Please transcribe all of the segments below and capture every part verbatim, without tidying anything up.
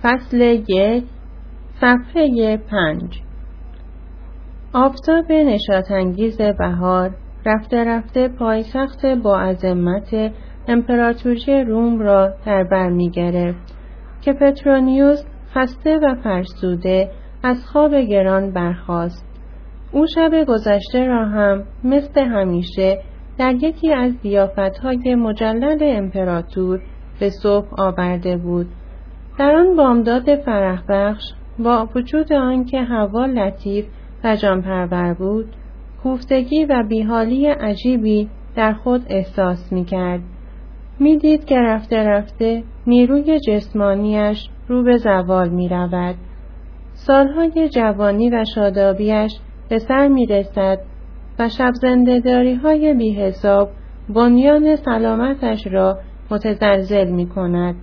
فصل یک، صفحه پنج. آفتاب نشاط‌انگیز بهار رفته رفته پایتخت با عظمت امپراتوری روم را در بر می گرفت که پترونیوس خسته و فرسوده از خواب گران برخاست. او شب گذشته را هم مثل همیشه در یکی از ضیافت‌های مجلل امپراتور به صبح آورده بود. در آن بامداد فرح بخش با وجود آنکه هوا لطیف و جانپرور بود، کوفتگی و بیحالی عجیبی در خود احساس می کرد. می دید که رفته رفته نیروی جسمانیش رو به زوال می رود. سالهای جوانی و شادابیش به سر می رسد و شب زنده‌داری های بی حساب بنیان سلامتش را متزلزل می کند.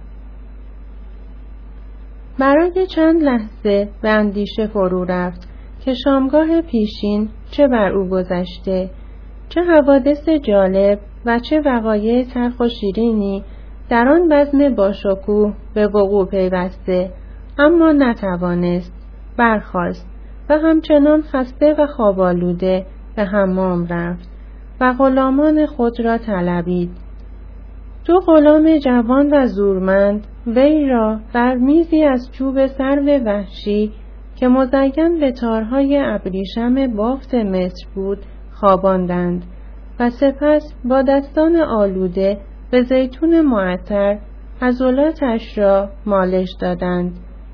برای چند لحظه به اندیشه فرو رفت که شامگاه پیشین چه بر او گذشته، چه حوادث جالب و چه وقایع تلخ و شیرینی در آن بزم باشکوه به وقوع پیوسته، اما نتوانست. برخاست و همچنان خسته و خواب‌آلوده به حمام رفت و غلامان خود را طلبید. دو غلام جوان و زورمند وی را بر میزی از چوب سرو وحشی که مزین به تارهای ابریشم بافت مصر بود خواباندند و سپس با دستان آلوده به زیتون معطر عضلاتش را مالش دادند.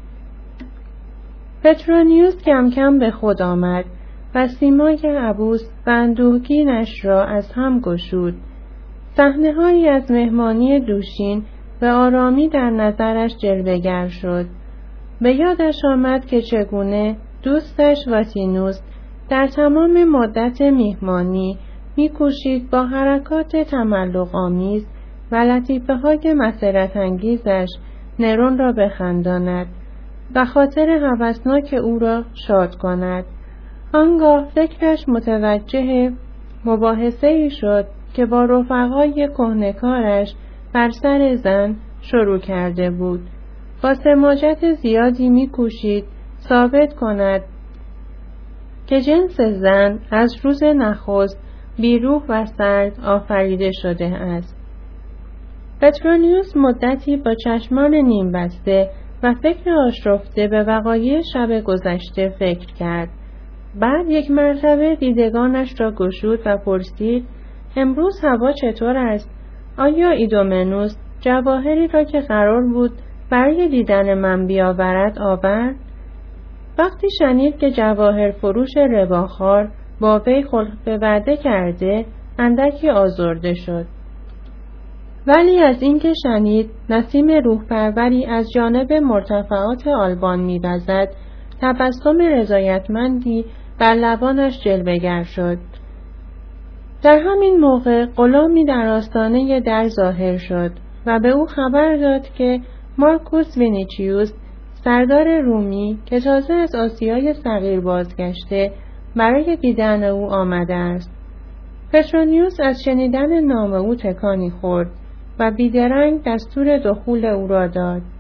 پترونیوس کم کم به خود آمد و سیمای عبوس و اندوهگینش را از هم گشود. صحنه‌هایی از مهمانی دوشین به آرامی در نظرش جلوه‌گر شد. به یادش آمد که چگونه دوستش واتینوس در تمام مدت میهمانی می‌کوشید با حرکات تملق‌آمیز و لطیفه‌های مسرت‌انگیزش نرون را بخنداند و خاطر هوسناک او را شاد کند. آنگاه فکرش متوجه مباحثه‌ای شد که با رفقای کهنه‌کارش بر سر زن شروع کرده بود. با سماجت زیادی می‌کوشید ثابت کند که جنس زن از روز نخست بیروح و سرد آفریده شده است. پترونیوس مدتی با چشمان نیم بسته و فکر آشفته به وقایع شب گذشته فکر کرد. بعد یک مرتبه دیدگانش را گشود و پرسید: امروز هوا چطور است؟ آیا ایدومنوس جواهری را که قرار بود برای دیدن من بیاورد آورد؟ وقتی شنید که جواهر فروش رباخوار با وی خلق به وعده کرده، اندکی آزرده شد. ولی از اینکه شنید نسیم روح پروری از جانب مرتفعات آلبان می‌وزد، تبسم رضایتمندی بر لبانش جلوه‌گر شد. در همین موقع غلامی در آستانه در ظاهر شد و به او خبر داد که مارکوس وینیچیوس سردار رومی که تازه از آسیای صغیر بازگشته برای دیدن او آمده است. پترونیوس از شنیدن نام او تکانی خورد و بیدرنگ دستور دخول او را داد.